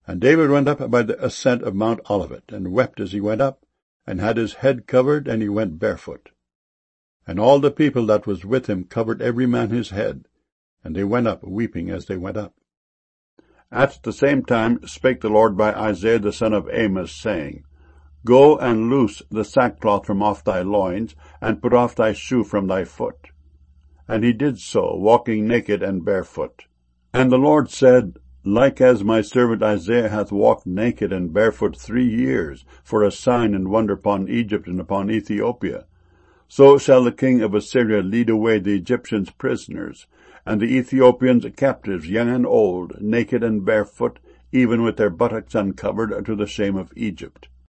And David went up by the ascent of Mount Olivet, and wept as he went up, and had his head covered, and he went barefoot. And all the people that was with him covered every man his head, and they went up weeping as they went up. At the same time spake the Lord by Isaiah the son of Amos, saying, Go and loose the sackcloth from off thy loins, and put off thy shoe from thy foot. And he did so, walking naked and barefoot. And the Lord said, Like as my servant Isaiah hath walked naked and barefoot 3 years, for a sign and wonder upon Egypt and upon Ethiopia, so shall the king of Assyria lead away the Egyptians prisoners, and the Ethiopians captives, young and old, naked and barefoot, even with their buttocks uncovered, to the shame of Egypt.